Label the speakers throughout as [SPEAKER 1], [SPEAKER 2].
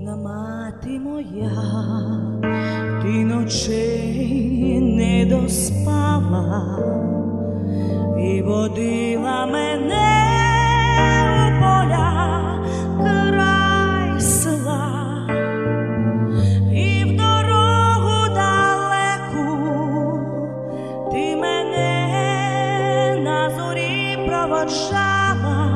[SPEAKER 1] Рідна мати моя, ти ночей не доспала і водила мене у поля край села, і в дорогу далеку ти мене на зорі проводжала,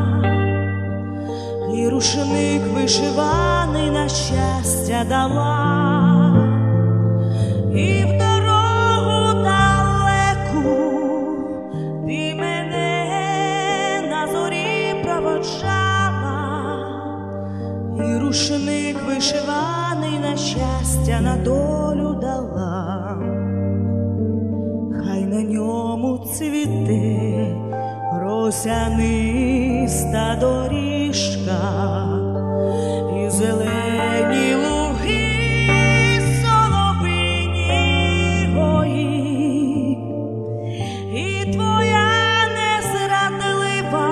[SPEAKER 1] і рушник вишиваний на щастя дала, і в дорогу далеку ти мене на зорі проводжала, і рушник вишиваний на щастя, на долю дала. Хай на ньому цвіте росяниста доріжка, і зелені луги, соловині гої, і твоя незрадлива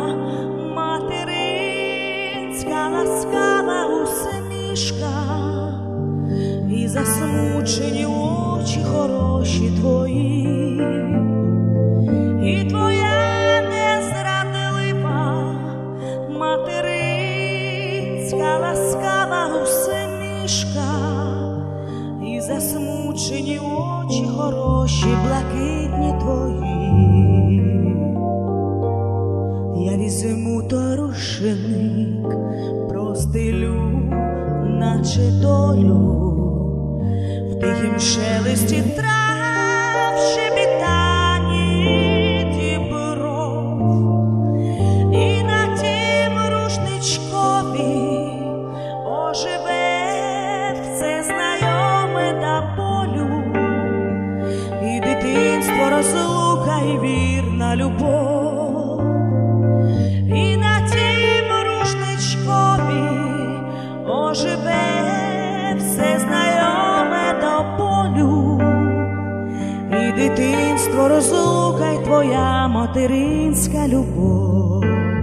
[SPEAKER 1] материнська ласкава усмішка, і засмучені очі хороші твої, і твоя материнська ласкава усмішка, і засмучені очі хороші, блакитні твої. Я візьму той рушник, простелю, наче долю, в тихім шелесті трав, шебітані дібров, і на тім рушничкові оживе все знайоме до болю, і дитинство, розлука, і вірна любов, і на тім рушничкові оживе все знайоме до болю, і дитинство, розлука, й твоя материнська любов.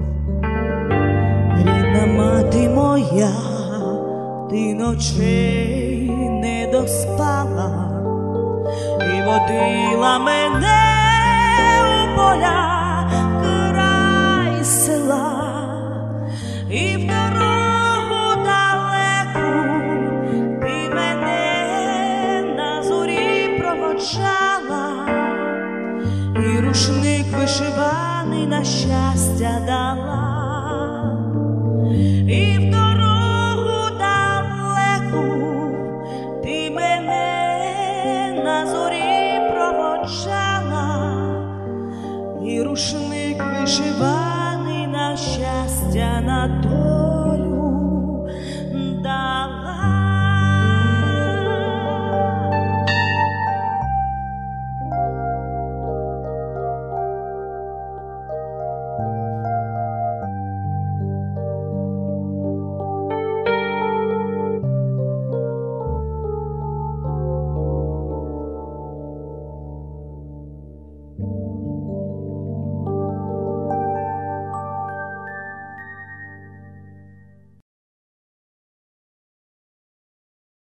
[SPEAKER 1] Рідна мати моя, ти ночей не доспала і водила мене у поля край села, і в дорогу далеку ти мене на зорі проводжала, і рушник вишиваний на щастя дала, і в дорогу далеку ти мене на зорі проводжала, і рушник вишиваний на щастя, на долю.